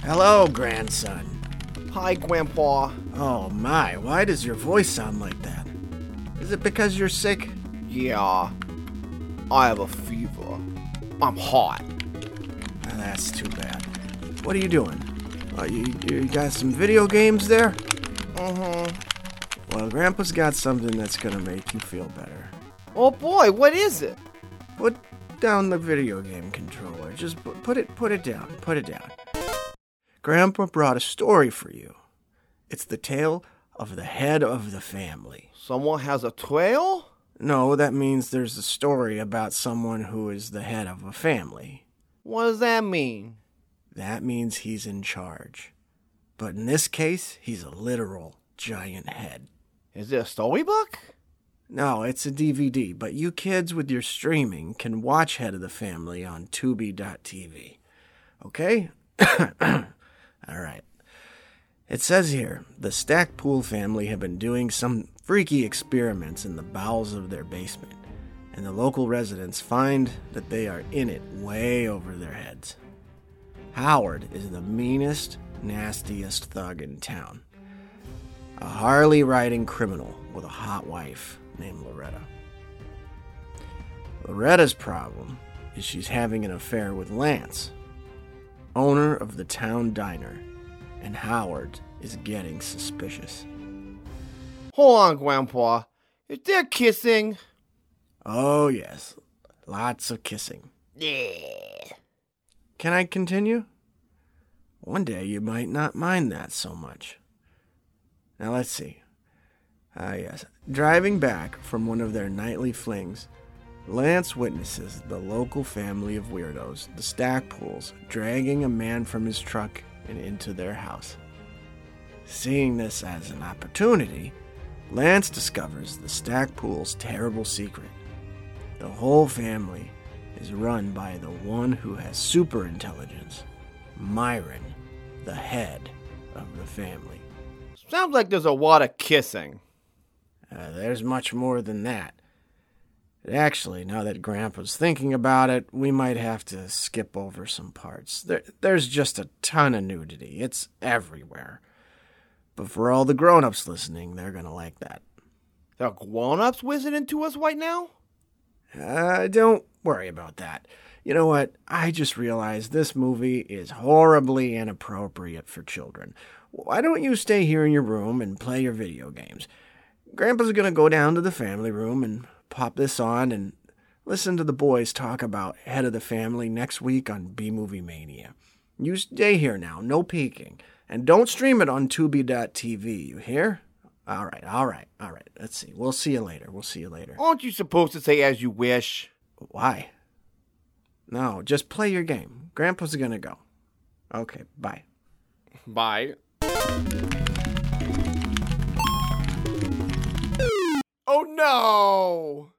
Hello, grandson. Hi, Grandpa. Oh my, why does your voice sound like that? Is it because you're sick? Yeah, I have a fever. I'm hot. That's too bad. What are you doing? You got some video games there? Well, Grandpa's got something that's gonna make you feel better. Oh boy, what is it? Put down the video game controller. Just put it down. Put it down. Grandpa brought a story for you. It's the tale of the head of the family. Someone has a trail? No, that means there's a story about someone who is the head of a family. What does that mean? That means he's in charge. But in this case, he's a literal giant head. Is it a storybook? No, it's a DVD, but you kids with your streaming can watch Head of the Family on Tubi.tv. Okay? All right. It says here, the Stackpool family have been doing some freaky experiments in the bowels of their basement, and the local residents find that they are in it way over their heads. Howard is the meanest, nastiest thug in town. A Harley-riding criminal with a hot wife named Loretta. Loretta's problem is she's having an affair with Lance, owner of the town diner, and Howard is getting suspicious. Hold on, Grandpa. Is there kissing? Oh, yes. Lots of kissing. Yeah. Can I continue? One day you might not mind that so much. Now let's see. Yes. Driving back from one of their nightly flings, Lance witnesses the local family of weirdos, the Stackpools, dragging a man from his truck and into their house. Seeing this as an opportunity, Lance discovers the Stackpools' terrible secret. The whole family is run by the one who has super intelligence, Myron, the head of the family. Sounds like there's a lot of kissing. There's much more than that. Actually, now that Grandpa's thinking about it, we might have to skip over some parts. There's just a ton of nudity. It's everywhere. But for all the grown-ups listening, they're going to like that. There are grown-ups listening to us right now? Don't worry about that. You know what? I just realized this movie is horribly inappropriate for children. Why don't you stay here in your room and play your video games? Grandpa's going to go down to the family room and pop this on and listen to the boys talk about Head of the Family next week on B-Movie Mania. You stay here now, no peeking. And don't stream it on Tubi.tv, you hear? All right. Let's see. We'll see you later. Aren't you supposed to say as you wish? Why? No, just play your game. Grandpa's going to go. Okay, bye. Bye. Oh no!